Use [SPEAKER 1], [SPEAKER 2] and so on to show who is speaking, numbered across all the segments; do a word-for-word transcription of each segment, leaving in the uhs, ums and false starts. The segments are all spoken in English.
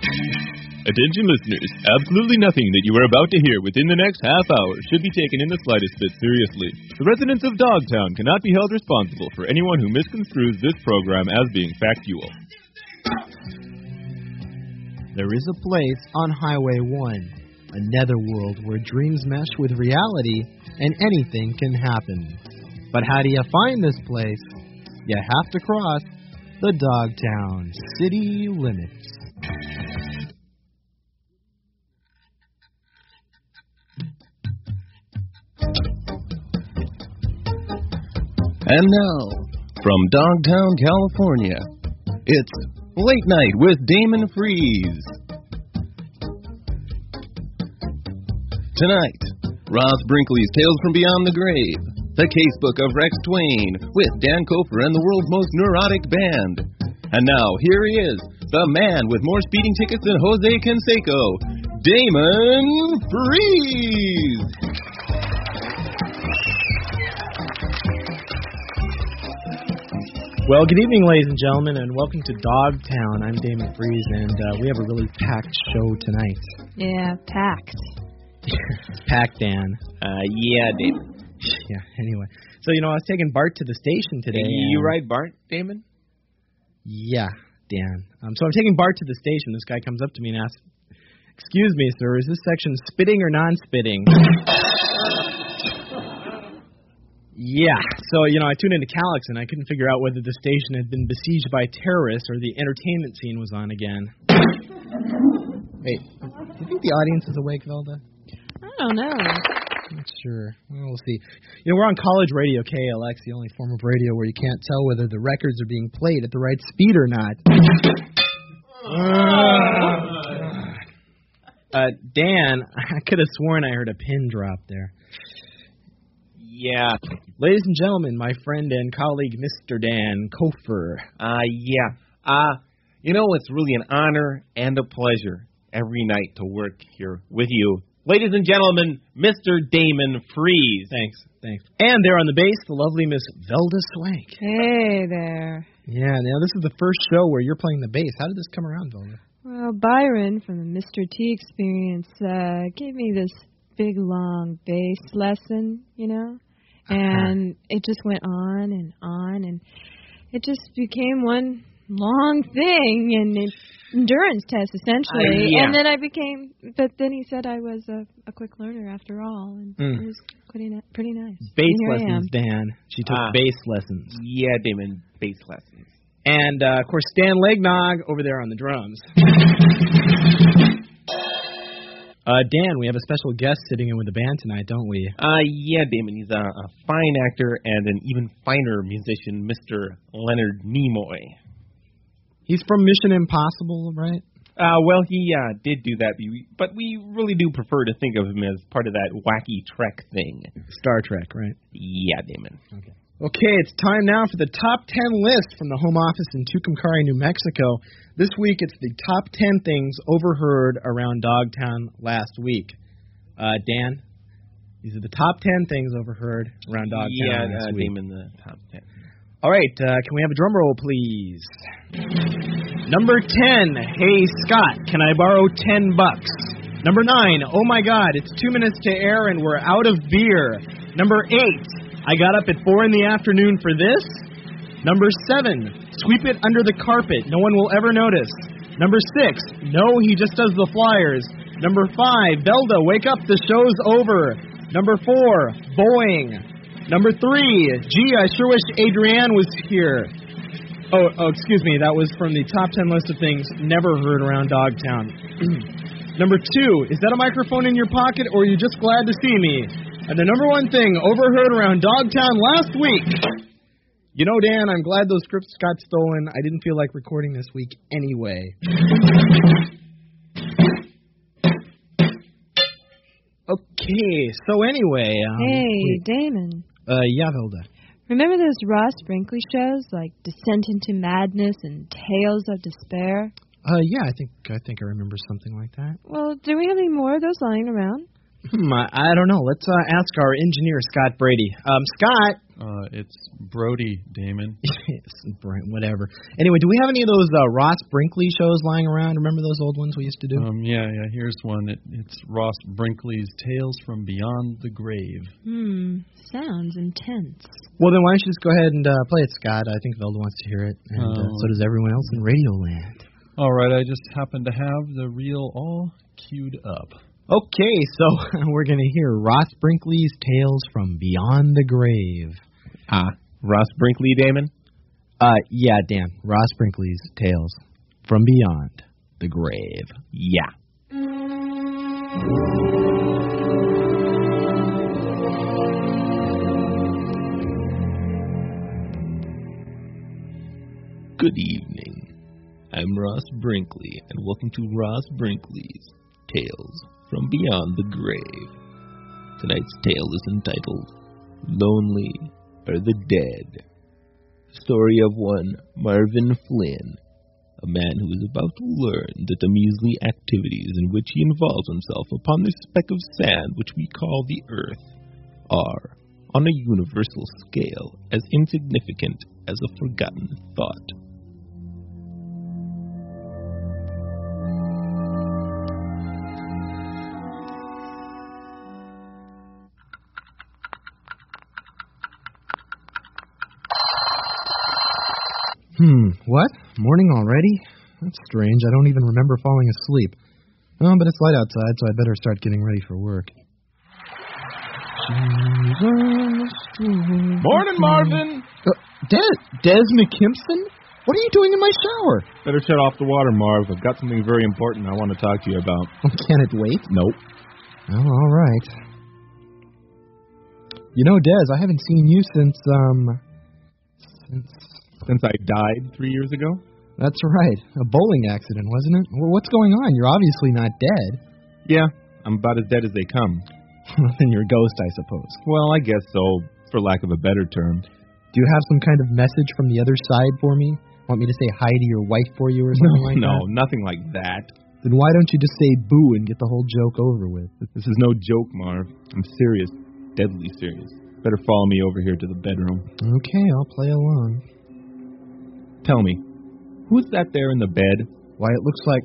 [SPEAKER 1] Attention listeners, absolutely nothing that you are about to hear within the next half hour should be taken in the slightest bit seriously. The residents of Dogtown cannot be held responsible for anyone who misconstrues this program as being factual.
[SPEAKER 2] There is a place on Highway one, a netherworld where dreams mesh with reality and anything can happen. But how do you find this place? You have to cross the Dogtown city limits.
[SPEAKER 3] And now, from Dogtown, California, it's Late Night with Damon Freeze. Tonight, Ross Brinkley's Tales from Beyond the Grave, The Casebook of Rex Twain with Dan Kofer and the world's most neurotic band. And now, here he is, the man with more speeding tickets than Jose Canseco, Damon Freeze.
[SPEAKER 2] Well, good evening, ladies and gentlemen, and welcome to Dogtown. I'm Damon Freeze, and uh, we have a really packed show tonight.
[SPEAKER 4] Yeah, packed.
[SPEAKER 2] Packed, Dan.
[SPEAKER 3] Uh, yeah, Damon.
[SPEAKER 2] Yeah, anyway. So, you know, I was taking Bart to the station today.
[SPEAKER 3] You ride Bart, Damon?
[SPEAKER 2] Yeah, Dan. Um, so I'm taking Bart to the station. This guy comes up to me and asks, "Excuse me, sir, is this section spitting or non-spitting?" Yeah, so, you know, I tuned into Calix, and I couldn't figure out whether the station had been besieged by terrorists or the entertainment scene was on again. Wait, do you think the audience is awake, Velda?
[SPEAKER 4] I don't know.
[SPEAKER 2] I'm not sure. Well, we'll see. You know, we're on college radio, K L X, the only form of radio where you can't tell whether the records are being played at the right speed or not. uh, Dan, I could have sworn I heard a pin drop there.
[SPEAKER 3] Yeah.
[SPEAKER 2] Ladies and gentlemen, my friend and colleague, Mister Dan Kofer.
[SPEAKER 3] Uh, yeah. Uh, you know, it's really an honor and a pleasure every night to work here with you. Ladies and gentlemen, Mister Damon Freeze.
[SPEAKER 2] Thanks, thanks. And there on the bass, the lovely Miss Velda Swank.
[SPEAKER 4] Hey there.
[SPEAKER 2] Yeah, now this is the first show where you're playing the bass. How did this come around, Velda?
[SPEAKER 4] Well, Byron from the Mister T Experience uh, gave me this big, long bass lesson, you know? And it just went on and on, and it just became one long thing, and it's endurance test, essentially. Uh, yeah. And then I became, but then he said I was a, a quick learner after all, and mm. it was pretty, pretty nice.
[SPEAKER 2] Bass lessons, Dan. She took uh, bass lessons.
[SPEAKER 3] Yeah, Damon, bass lessons.
[SPEAKER 2] And, uh, of course, Stan Legnog over there on the drums. Uh, Dan, we have a special guest sitting in with the band tonight, don't we?
[SPEAKER 3] Uh, yeah, Damon. He's a, a fine actor and an even finer musician, Mister Leonard Nimoy.
[SPEAKER 2] He's from Mission Impossible, right?
[SPEAKER 3] Uh, well, he uh, did do that, but we really do prefer to think of him as part of that wacky Trek thing.
[SPEAKER 2] Star Trek, right?
[SPEAKER 3] Yeah, Damon.
[SPEAKER 2] Okay. Okay, it's time now for the top ten list from the home office in Tucumcari, New Mexico. This week, it's the top ten things overheard around Dogtown last week. Uh, Dan, these are the top ten things overheard around Dogtown
[SPEAKER 3] yeah,
[SPEAKER 2] last
[SPEAKER 3] uh,
[SPEAKER 2] week.
[SPEAKER 3] Yeah, name in the top ten.
[SPEAKER 2] All right, uh, can we have a drum roll, please? Number ten, hey, Scott, can I borrow ten bucks? Number nine, oh my God, it's two minutes to air and we're out of beer. Number eight, I got up at four in the afternoon for this. Number seven, sweep it under the carpet. No one will ever notice. Number six, no, he just does the flyers. Number five, Velda, wake up, the show's over. Number four, Boeing. Number three, gee, I sure wish Adrienne was here. Oh, oh, excuse me, that was from the top ten list of things never heard around Dogtown. Number two, is that a microphone in your pocket or are you just glad to see me? And the number one thing overheard around Dogtown last week. You know, Dan, I'm glad those scripts got stolen. I didn't feel like recording this week anyway. Okay, so anyway. Um,
[SPEAKER 4] hey,
[SPEAKER 2] wait.
[SPEAKER 4] Damon.
[SPEAKER 2] Uh, yeah, Velda.
[SPEAKER 4] Remember those Ross Brinkley shows like Descent into Madness and Tales of Despair?
[SPEAKER 2] Uh, yeah, I think I think I remember something like that.
[SPEAKER 4] Well, do we have any more of those lying around?
[SPEAKER 2] Hmm, I, I don't know. Let's uh, ask our engineer, Scott Brady. Um, Scott.
[SPEAKER 5] Uh, it's Brody, Damon.
[SPEAKER 2] Yes, whatever. Anyway, do we have any of those uh, Ross Brinkley shows lying around? Remember those old ones we used to do?
[SPEAKER 5] Um, yeah, yeah. Here's one. It, it's Ross Brinkley's Tales from Beyond the Grave.
[SPEAKER 4] Hmm. Sounds intense.
[SPEAKER 2] Well, then why don't you just go ahead and uh, play it, Scott? I think Velda wants to hear it, and uh,
[SPEAKER 5] Oh.
[SPEAKER 2] so does everyone else in Radioland.
[SPEAKER 5] All right, I just happen to have the reel all queued up.
[SPEAKER 2] Okay, so we're going to hear Ross Brinkley's Tales from Beyond the Grave.
[SPEAKER 1] Ah, Ross Brinkley, Damon?
[SPEAKER 2] Uh, yeah, Dan. Ross Brinkley's Tales from Beyond the Grave.
[SPEAKER 1] Yeah. Good evening. I'm Ross Brinkley, and welcome to Ross Brinkley's Tales from Beyond the Grave. Tonight's tale is entitled Lonely Are the Dead. Story of one Marvin Flynn, a man who is about to learn that the measly activities in which he involves himself upon this speck of sand which we call the earth are, on a universal scale, as insignificant as a forgotten thought.
[SPEAKER 2] Hmm, what? Morning already? That's strange. I don't even remember falling asleep. Oh, but it's light outside, so I better start getting ready for work.
[SPEAKER 1] Morning, Marvin!
[SPEAKER 2] Uh, Des, Des McKimpson? What are you doing in my shower?
[SPEAKER 1] Better shut off the water, Marv. I've got something very important I want to talk to you about.
[SPEAKER 2] Can it wait?
[SPEAKER 1] Nope.
[SPEAKER 2] Oh, all right. You know, Des, I haven't seen you since, um... Since...
[SPEAKER 1] Since I died three years ago?
[SPEAKER 2] That's right. A bowling accident, wasn't it? Well, what's going on? You're obviously not dead.
[SPEAKER 1] Yeah, I'm about as dead as they come.
[SPEAKER 2] Then you're a ghost, I suppose.
[SPEAKER 1] Well, I guess so, for lack of a better term.
[SPEAKER 2] Do you have some kind of message from the other side for me? Want me to say hi to your wife for you or something like
[SPEAKER 1] no,
[SPEAKER 2] that?
[SPEAKER 1] No, nothing like that.
[SPEAKER 2] Then why don't you just say boo and get the whole joke over with?
[SPEAKER 1] This is no joke, Marv. I'm serious. Deadly serious. Better follow me over here to the bedroom.
[SPEAKER 2] Okay, I'll play along.
[SPEAKER 1] Tell me, who's that there in the bed?
[SPEAKER 2] Why, it looks like...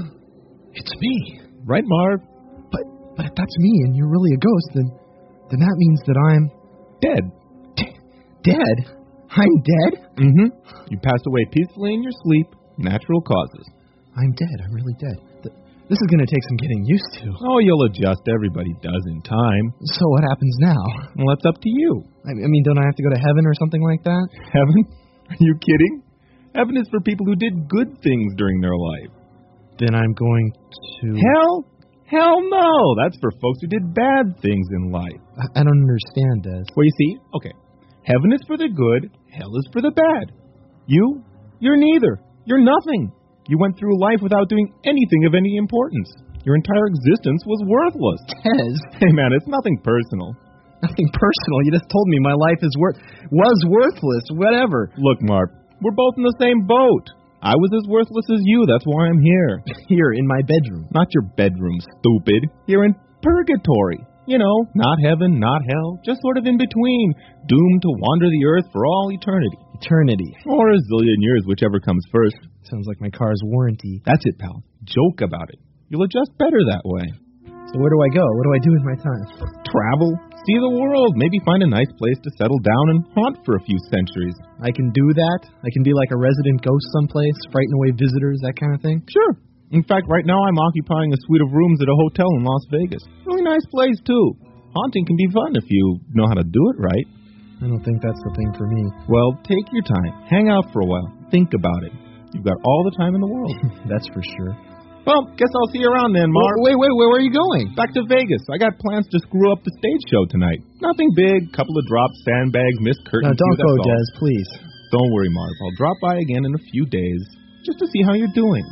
[SPEAKER 2] It's me.
[SPEAKER 1] Right, Marv?
[SPEAKER 2] But but if that's me and you're really a ghost, then then that means that I'm...
[SPEAKER 1] Dead.
[SPEAKER 2] D- dead? I'm dead?
[SPEAKER 1] Mm-hmm. You passed away peacefully in your sleep. Natural causes.
[SPEAKER 2] I'm dead. I'm really dead. Th- this is going to take some getting used to.
[SPEAKER 1] Oh, you'll adjust. Everybody does in time.
[SPEAKER 2] So what happens now?
[SPEAKER 1] Well, that's up to you.
[SPEAKER 2] I, I mean, don't I have to go to heaven or something like that?
[SPEAKER 1] Heaven? Are you kidding? Heaven is for people who did good things during their life.
[SPEAKER 2] Then I'm going to...
[SPEAKER 1] Hell? Hell no! That's for folks who did bad things in life.
[SPEAKER 2] I, I don't understand, Des.
[SPEAKER 1] Well, you see, okay. Heaven is for the good, hell is for the bad. You? You're neither. You're nothing. You went through life without doing anything of any importance. Your entire existence was worthless.
[SPEAKER 2] Des?
[SPEAKER 1] Hey, man, it's nothing personal.
[SPEAKER 2] Nothing personal. You just told me my life is wor- was worthless. Whatever.
[SPEAKER 1] Look, Marv. We're both in the same boat. I was as worthless as you. That's why I'm here.
[SPEAKER 2] Here, in my bedroom.
[SPEAKER 1] Not your bedroom, stupid. You're in purgatory. You know, not heaven, not hell. Just sort of in between. Doomed to wander the earth for all eternity.
[SPEAKER 2] Eternity.
[SPEAKER 1] Or a zillion years, whichever comes first.
[SPEAKER 2] Sounds like my car's warranty.
[SPEAKER 1] That's it, pal. Joke about it. You'll adjust better that way.
[SPEAKER 2] So where do I go? What do I do with my time?
[SPEAKER 1] Travel. See the world. Maybe find a nice place to settle down and haunt for a few centuries.
[SPEAKER 2] I can do that? I can be like a resident ghost someplace, frighten away visitors, that kind of thing?
[SPEAKER 1] Sure. In fact, right now I'm occupying a suite of rooms at a hotel in Las Vegas. Really nice place, too. Haunting can be fun if you know how to do it right.
[SPEAKER 2] I don't think that's the thing for me.
[SPEAKER 1] Well, take your time. Hang out for a while. Think about it. You've got all the time in the world.
[SPEAKER 2] That's for sure.
[SPEAKER 1] Well, guess I'll see you around then, Mark.
[SPEAKER 2] Wait, wait, wait, where are you going?
[SPEAKER 1] Back to Vegas. I got plans to screw up the stage show tonight. Nothing big, couple of drops, sandbags, missed curtains.
[SPEAKER 2] No, don't go, Des, please.
[SPEAKER 1] Don't worry, Marv. I'll drop by again in a few days just to see how you're doing.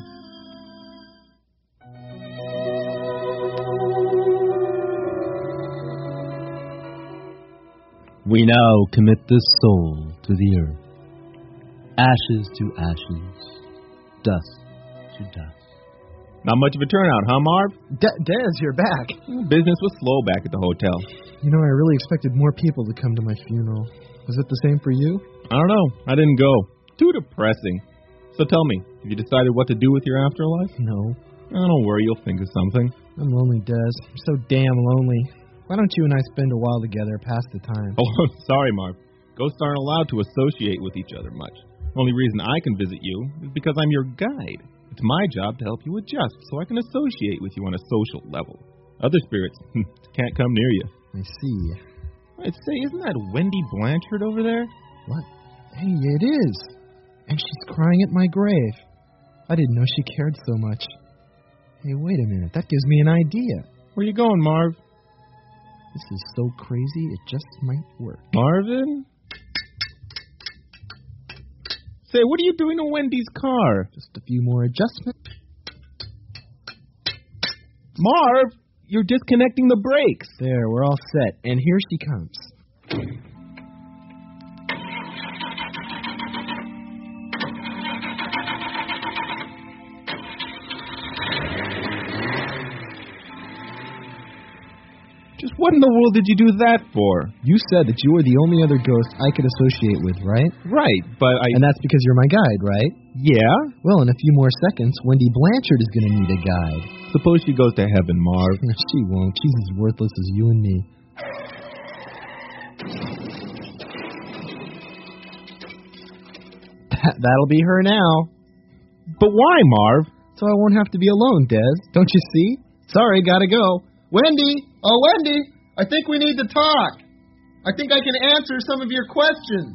[SPEAKER 6] We now commit this soul to the earth. Ashes to ashes, dust to dust.
[SPEAKER 1] Not much of a turnout, huh, Marv?
[SPEAKER 2] De- Des, you're back.
[SPEAKER 1] Business was slow back at the hotel.
[SPEAKER 2] You know, I really expected more people to come to my funeral. Is it the same for you?
[SPEAKER 1] I don't know. I didn't go. Too depressing. So tell me, have you decided what to do with your afterlife?
[SPEAKER 2] No.
[SPEAKER 1] Oh, don't worry, you'll think of something.
[SPEAKER 2] I'm lonely, Des. I'm so damn lonely. Why don't you and I spend a while together, pass the time?
[SPEAKER 1] Oh, sorry, Marv. Ghosts aren't allowed to associate with each other much. The only reason I can visit you is because I'm your guide. It's my job to help you adjust so I can associate with you on a social level. Other spirits can't come near you.
[SPEAKER 2] I see.
[SPEAKER 1] I'd say, isn't that Wendy Blanchard over there?
[SPEAKER 2] What? Hey, it is. And she's crying at my grave. I didn't know she cared so much. Hey, wait a minute. That gives me an idea.
[SPEAKER 1] Where you going, Marv?
[SPEAKER 2] This is so crazy, it just might work.
[SPEAKER 1] Marvin? Say, what are you doing to Wendy's car?
[SPEAKER 2] Just a few more adjustments.
[SPEAKER 1] Marv, you're disconnecting the brakes.
[SPEAKER 2] There, we're all set. And here she comes.
[SPEAKER 1] Just what in the world did you do that for?
[SPEAKER 2] You said that you were the only other ghost I could associate with, right?
[SPEAKER 1] Right, but I...
[SPEAKER 2] And that's because you're my guide, right?
[SPEAKER 1] Yeah?
[SPEAKER 2] Well, in a few more seconds, Wendy Blanchard is going to need a guide.
[SPEAKER 1] Suppose she goes to heaven, Marv.
[SPEAKER 2] She won't. She's as worthless as you and me. That, that'll be her now.
[SPEAKER 1] But why, Marv?
[SPEAKER 2] So I won't have to be alone, Des. Don't you see? Sorry, gotta go. Wendy! Oh, Wendy! I think we need to talk. I think I can answer some of your questions.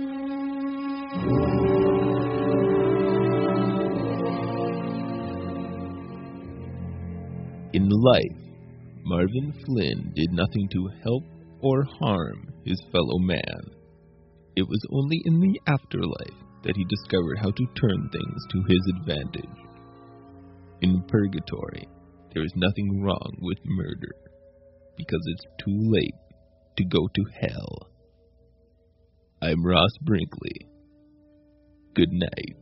[SPEAKER 3] In life, Marvin Flynn did nothing to help or harm his fellow man. It was only in the afterlife that he discovered how to turn things to his advantage. In purgatory, there is nothing wrong with murder, because it's too late to go to hell. I'm Ross Brinkley. Good night.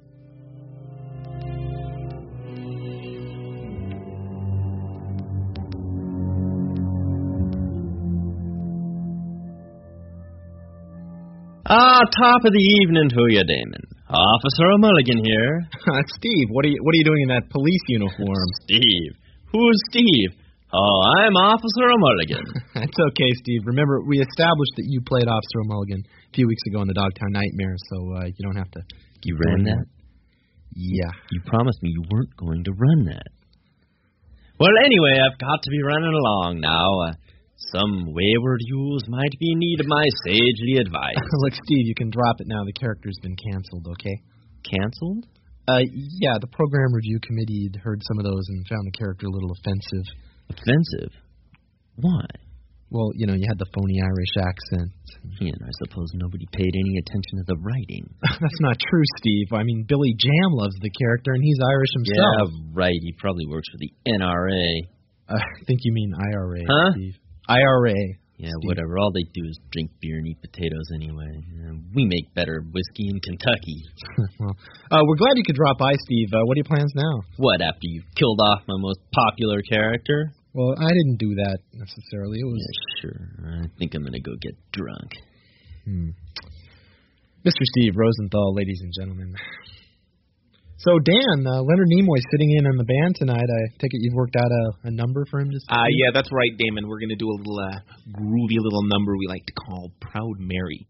[SPEAKER 7] Ah, top of the evening to you, Damon. Officer O'Mulligan here.
[SPEAKER 2] Steve, what are you what are you doing in that police uniform?
[SPEAKER 7] Steve? Who's Steve? Oh, I'm Officer O'Mulligan.
[SPEAKER 2] That's okay, Steve. Remember, we established that you played Officer O'Mulligan a few weeks ago in the Dogtown Nightmare, so uh, you don't have to...
[SPEAKER 7] You ran that?
[SPEAKER 2] Yeah.
[SPEAKER 7] You promised me you weren't going to run that. Well, anyway, I've got to be running along now. Uh, some wayward youths might be in need of my sagely advice.
[SPEAKER 2] Look, Steve, you can drop it now. The character's been canceled, okay?
[SPEAKER 7] Canceled?
[SPEAKER 2] Uh, yeah, the program review committee had heard some of those and found the character a little offensive.
[SPEAKER 7] Offensive? Why?
[SPEAKER 2] Well, you know, you had the phony Irish accent.
[SPEAKER 7] Yeah, and I suppose nobody paid any attention to the writing.
[SPEAKER 2] That's not true, Steve. I mean, Billy Jam loves the character, and he's Irish himself.
[SPEAKER 7] Yeah, right. He probably works for the N R A.
[SPEAKER 2] Uh, I think you mean I R A,
[SPEAKER 7] huh?
[SPEAKER 2] Steve. I R A.
[SPEAKER 7] Yeah,
[SPEAKER 2] Steve.
[SPEAKER 7] Whatever. All they do is drink beer and eat potatoes anyway. Uh, we make better whiskey in Kentucky.
[SPEAKER 2] Well, uh, we're glad you could drop by, Steve. Uh, what are your plans now?
[SPEAKER 7] What, after you've killed off my most popular character?
[SPEAKER 2] Well, I didn't do that necessarily. It was
[SPEAKER 7] Yeah, sure. I think I'm going to go get drunk.
[SPEAKER 2] Hmm. Mister Steve Rosenthal, ladies and gentlemen. So, Dan, uh, Leonard Nimoy's sitting in on the band tonight. I take it you've worked out a, a number for him to
[SPEAKER 8] Uh, yeah, that's right, Damon. We're going to do a little uh, groovy little number we like to call Proud Mary.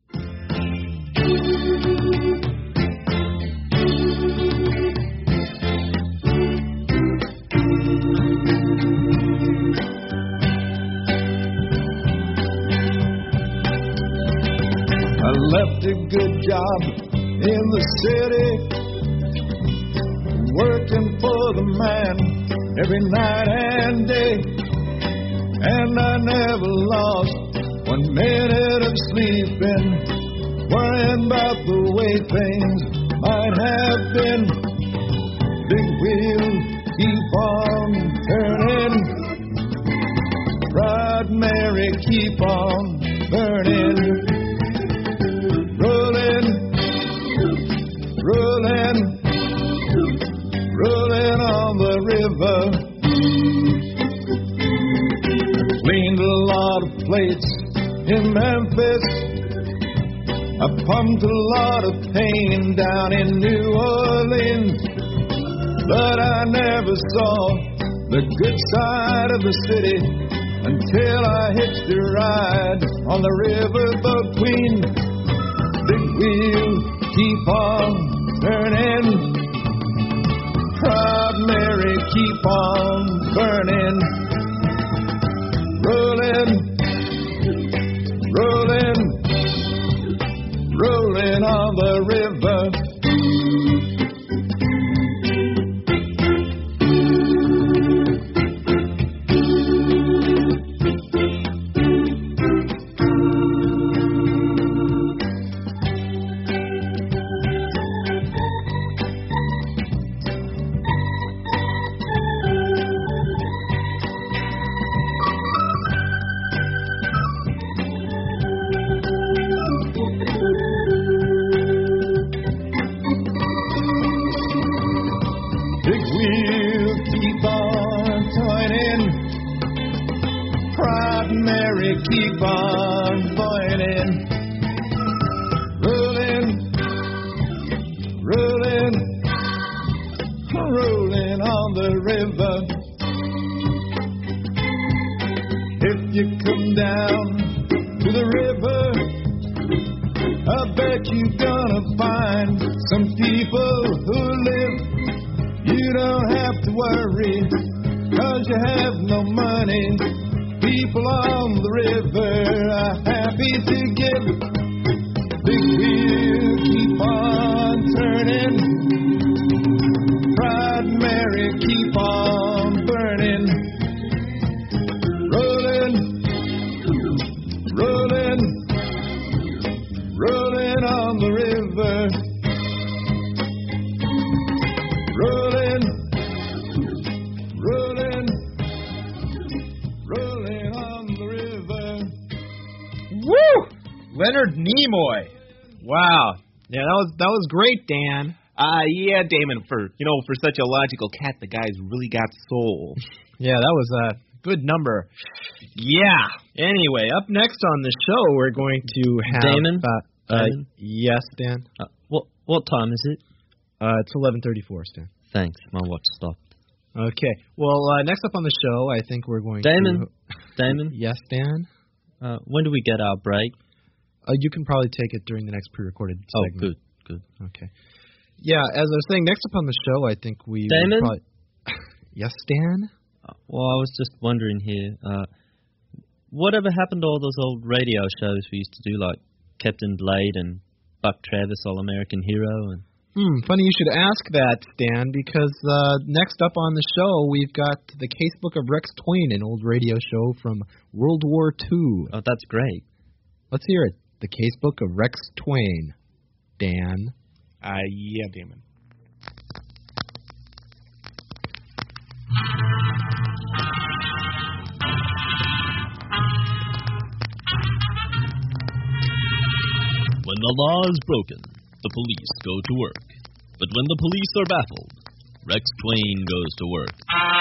[SPEAKER 9] I left a good job in the city, working for the man every night and day, and I never lost one minute of sleeping, worrying about the way things might have been. Big wheels keep on turning, Proud Mary keep on burning. Rolling, rolling, rolling on the river. Cleaned a lot of plates in Memphis, I pumped a lot of pain down in New Orleans, but I never saw the good side of the city until I hitched a ride on the riverboat Queen. Big wheel, keep on turning. Proud Mary, keep on burning. Rolling, rolling, rolling on the river. Keep on burning, rolling, rolling, rolling on the river. If you come down to the river, I bet you're gonna find some people who live. You don't have to worry, 'cause you have no money. People on the river are happy to give. Big wheel, keep on turning. Proud Mary, keep on burning. Rolling, rolling, rolling on the river. Rolling, rolling, rolling on the river.
[SPEAKER 2] Woo! Leonard Nimoy. Wow. Yeah, that was that was great, Dan.
[SPEAKER 8] Uh, yeah, Damon, for, you know, for such a logical cat, the guy's really got soul.
[SPEAKER 2] Yeah, that was a good number. Yeah. Anyway, up next on the show, we're going to have...
[SPEAKER 7] Damon?
[SPEAKER 2] Uh, uh,
[SPEAKER 7] Damon?
[SPEAKER 2] yes, Dan?
[SPEAKER 7] Uh, what what time is it?
[SPEAKER 2] Uh, it's eleven thirty-four, Stan.
[SPEAKER 7] Thanks, my watch stopped.
[SPEAKER 2] Okay. Well, uh, next up on the show, I think we're going
[SPEAKER 7] Damon?
[SPEAKER 2] to...
[SPEAKER 7] Damon?
[SPEAKER 2] Yes, Dan?
[SPEAKER 7] Uh, when do we get our break?
[SPEAKER 2] Uh, you can probably take it during the next pre-recorded
[SPEAKER 7] Oh,
[SPEAKER 2] segment.
[SPEAKER 7] good, good.
[SPEAKER 2] Okay. Yeah, as I was saying, next up on the show, I think we...
[SPEAKER 7] Damon?
[SPEAKER 2] Probably... Yes, Dan?
[SPEAKER 7] Uh, well, I was just wondering here, uh, whatever happened to all those old radio shows we used to do, like Captain Blade and Buck Travis, All-American Hero? And
[SPEAKER 2] Hmm, funny you should ask that, Stan, because uh, next up on the show, we've got the Casebook of Rex Twain, an old radio show from World War Two.
[SPEAKER 7] Oh, that's great.
[SPEAKER 2] Let's hear it. The Casebook of Rex Twain. Dan?
[SPEAKER 8] Uh, yeah, Damon.
[SPEAKER 10] When the law is broken, the police go to work. But when the police are baffled, Rex Twain goes to work.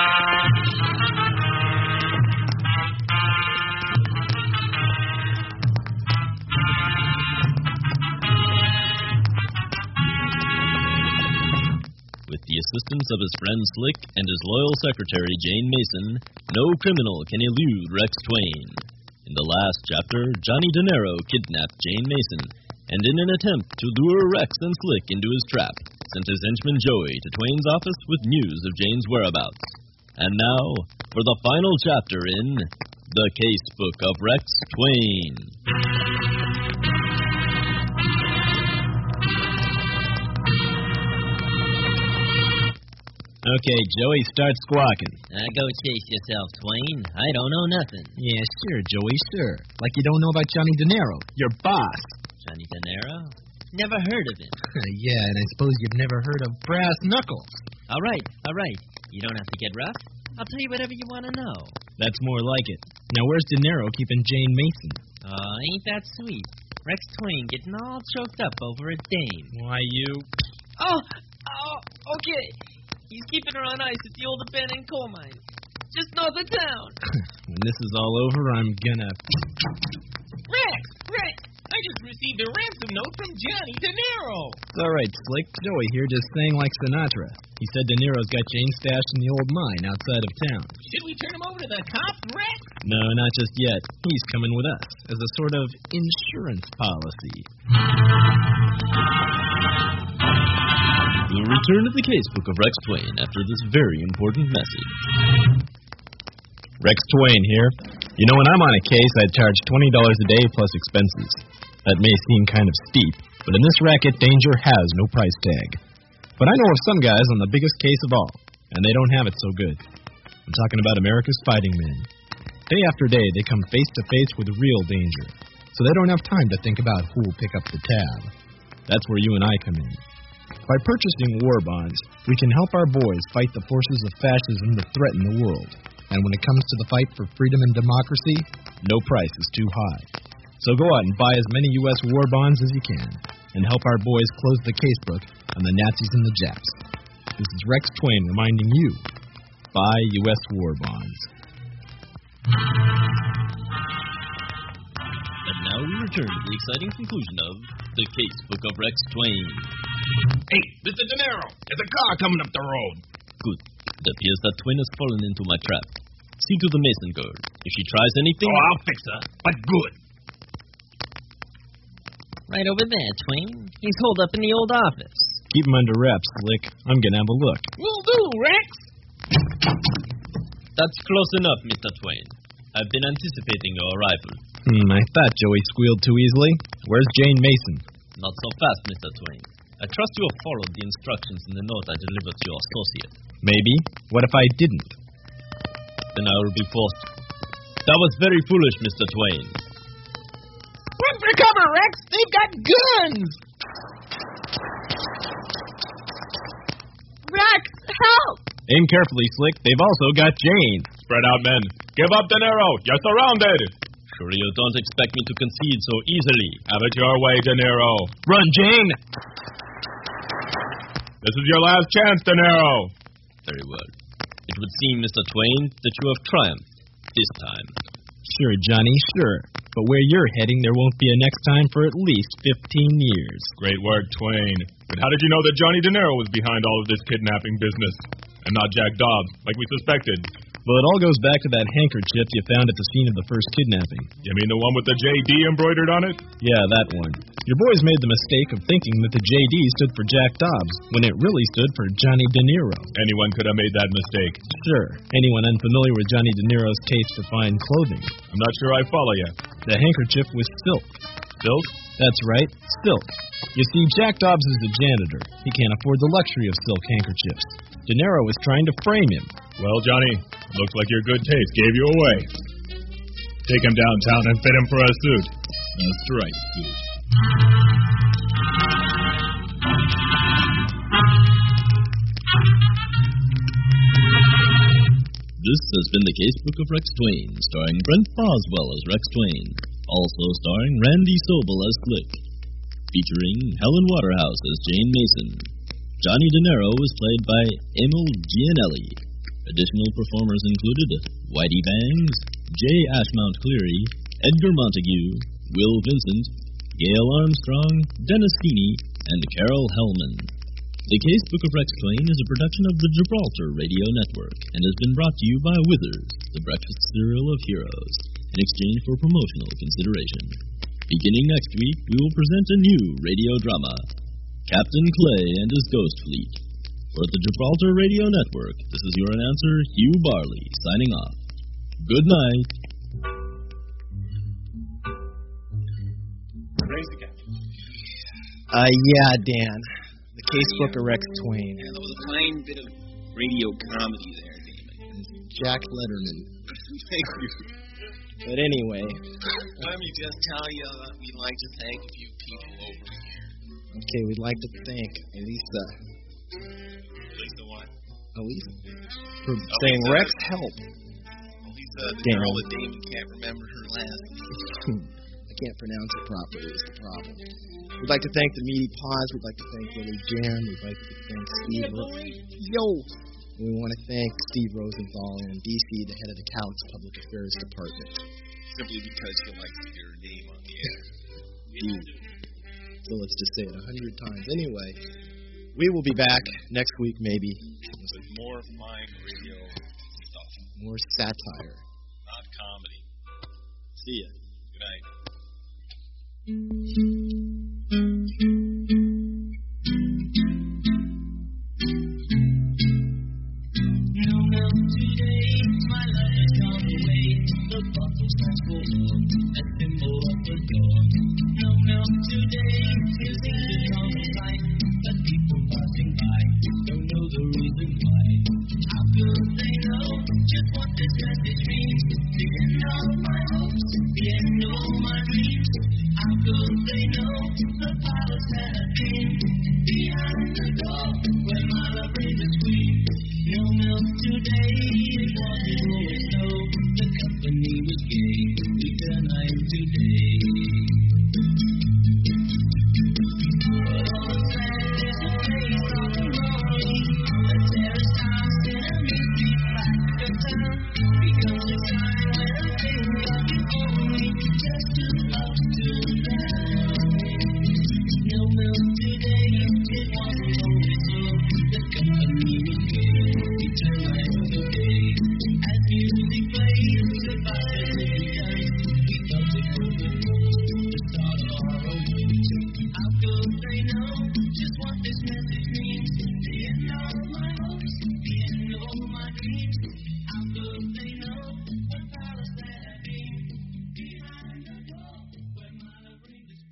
[SPEAKER 10] With the assistance of his friend Slick and his loyal secretary Jane Mason, no criminal can elude Rex Twain. In the last chapter, Johnny De Niro kidnapped Jane Mason, and in an attempt to lure Rex and Slick into his trap, sent his henchman Joey to Twain's office with news of Jane's whereabouts. And now, for the final chapter in The Casebook of Rex Twain.
[SPEAKER 2] Okay, Joey, start squawking.
[SPEAKER 11] Uh, go chase yourself, Twain. I don't know nothing.
[SPEAKER 2] Yeah, sure, Joey, sure. Like you don't know about Johnny De Niro, your boss.
[SPEAKER 11] Johnny De Niro? Never heard of him.
[SPEAKER 2] Yeah, and I suppose you've never heard of Brass Knuckles.
[SPEAKER 11] All right, all right. You don't have to get rough. I'll tell you whatever you want to know.
[SPEAKER 2] That's more like it. Now, where's De Niro keeping Jane Mason?
[SPEAKER 11] Oh, ain't that sweet. Rex Twain getting all choked up over a dame.
[SPEAKER 2] Why, you...
[SPEAKER 11] Oh, oh, okay. He's keeping her on ice at the old abandoned coal mine, just north of town.
[SPEAKER 2] When this is all over, I'm gonna...
[SPEAKER 11] Rex! Rex! I just
[SPEAKER 8] received a ransom note from Johnny De Niro.
[SPEAKER 2] It's all right, Slick. Joey here just sang like Sinatra. He said De Niro's got Jane stashed in the old mine outside of town.
[SPEAKER 8] Should we turn him over to the cops, Rex?
[SPEAKER 2] No, not just yet. He's coming with us as a sort of insurance policy.
[SPEAKER 10] We'll return to the casebook of Rex Twain after this very important message.
[SPEAKER 2] Rex Twain here. You know, when I'm on a case, I'd charge twenty dollars a day plus expenses. That may seem kind of steep, but in this racket, danger has no price tag. But I know of some guys on the biggest case of all, and they don't have it so good. I'm talking about America's fighting men. Day after day, they come face to face with real danger, so they don't have time to think about who will pick up the tab. That's where you and I come in. By purchasing war bonds, we can help our boys fight the forces of fascism that threaten the world. And when it comes to the fight for freedom and democracy, no price is too high. So go out and buy as many U S war bonds as you can, and help our boys close the casebook on the Nazis and the Japs. This is Rex Twain reminding you, buy U S war bonds.
[SPEAKER 10] And now we return to the exciting conclusion of The Casebook of Rex Twain.
[SPEAKER 8] Hey, Mister De Niro, there's a car coming up the road.
[SPEAKER 10] Good. It appears that Twain has fallen into my trap. See to the Mason girl. If she tries anything...
[SPEAKER 8] Oh, I'll fix her, but good.
[SPEAKER 11] Right over there, Twain. He's holed up in the old office.
[SPEAKER 2] Keep him under wraps, Slick. I'm gonna have a look.
[SPEAKER 8] Will do, Rex.
[SPEAKER 10] That's close enough, Mister Twain. I've been anticipating your arrival.
[SPEAKER 2] Hmm, I thought Joey squealed too easily. Where's Jane Mason?
[SPEAKER 10] Not so fast, Mister Twain. I trust you have followed the instructions in the note I delivered to your associate.
[SPEAKER 2] Maybe. What if I didn't?
[SPEAKER 10] Then I will be forced. That was very foolish, Mister Twain.
[SPEAKER 8] Run for cover, Rex! They've got guns!
[SPEAKER 4] Rex, help!
[SPEAKER 2] Aim carefully, Slick. They've also got Jane.
[SPEAKER 1] Spread out, men. Give up, De Niro. You're surrounded.
[SPEAKER 10] Sure you don't expect me to concede so easily.
[SPEAKER 1] Have it your way, De Niro.
[SPEAKER 2] Run, Jane!
[SPEAKER 1] This is your last chance, De Niro.
[SPEAKER 10] Very well. It would seem, Mister Twain, that you have triumphed this time.
[SPEAKER 2] Sure, Johnny, sure. But where you're heading, there won't be a next time for at least fifteen years.
[SPEAKER 1] Great work, Twain. But how did you know that Johnny De Niro was behind all of this kidnapping business? And not Jack Dobbs, like we suspected.
[SPEAKER 2] Well, it all goes back to that handkerchief you found at the scene of the first kidnapping.
[SPEAKER 1] You mean the one with the J D embroidered on it?
[SPEAKER 2] Yeah, that one. Your boys made the mistake of thinking that the J D stood for Jack Dobbs, when it really stood for Johnny De Niro.
[SPEAKER 1] Anyone could have made that mistake.
[SPEAKER 2] Sure. Anyone unfamiliar with Johnny De Niro's taste for fine clothing.
[SPEAKER 1] I'm not sure I follow you.
[SPEAKER 2] The handkerchief was silk.
[SPEAKER 1] Silk?
[SPEAKER 2] That's right, silk. You see, Jack Dobbs is a janitor. He can't afford the luxury of silk handkerchiefs. De Niro was trying to frame him.
[SPEAKER 1] Well, Johnny, looks like your good taste gave you away. Take him downtown and fit him for a suit. A striped suit.
[SPEAKER 10] This has been the Casebook of Rex Twain, starring Brent Boswell as Rex Twain. Also starring Randy Sobel as Slick. Featuring Helen Waterhouse as Jane Mason. Johnny De Niro was played by Emil Gianelli. Additional performers included Whitey Bangs, J. Ashmount Cleary, Edgar Montague, Will Vincent, Gail Armstrong, Dennis Feeney, and Carol Hellman. The Casebook of Rex Twain is a production of the Gibraltar Radio Network and has been brought to you by Withers, the breakfast cereal of heroes, in exchange for promotional consideration. Beginning next week, we will present a new radio drama, Captain Clay and his Ghost Fleet. For the Gibraltar Radio Network, this is your announcer, Hugh Barley, signing off. Good night.
[SPEAKER 2] Uh, yeah, Dan. The Casebook of Rex Twain.
[SPEAKER 12] Yeah, there was a fine bit of radio comedy there, Damon.
[SPEAKER 2] Jack Letterman.
[SPEAKER 12] Thank you.
[SPEAKER 2] But anyway.
[SPEAKER 12] Let me just tell you that we'd like to thank a few people over here.
[SPEAKER 2] Okay, we'd like to thank Elisa.
[SPEAKER 12] Elisa what?
[SPEAKER 2] Elisa? For
[SPEAKER 12] Elisa,
[SPEAKER 2] saying, Rex, help.
[SPEAKER 12] Elisa, the
[SPEAKER 2] Damn.
[SPEAKER 12] girl that Damon can't remember her last name.
[SPEAKER 2] I can't pronounce it properly is the problem. We'd like to thank the Meaty Paws. We'd like to thank Billy Jam. We'd like to thank Steve. Ro- Yo! We want to thank Steve Rosenthal and D C, the head of the Count's Public Affairs Department.
[SPEAKER 12] Simply because she likes to hear her name on the air.
[SPEAKER 2] Dude. So let's just say it a hundred times. Anyway, we will be back next week, maybe.
[SPEAKER 12] With more fine radio stuff.
[SPEAKER 2] More satire.
[SPEAKER 12] Not comedy. See ya. Good night.
[SPEAKER 11] No milk today, my life has gone away. The bottle stands for all, a symbol of the dawn. No milk today, you think it's all right, but people passing by don't know the reason why. How could they know just what this message means? The end of my hopes, the end of my dreams. How could they know the powers that have been behind the door where my love raised a scream? No milk today.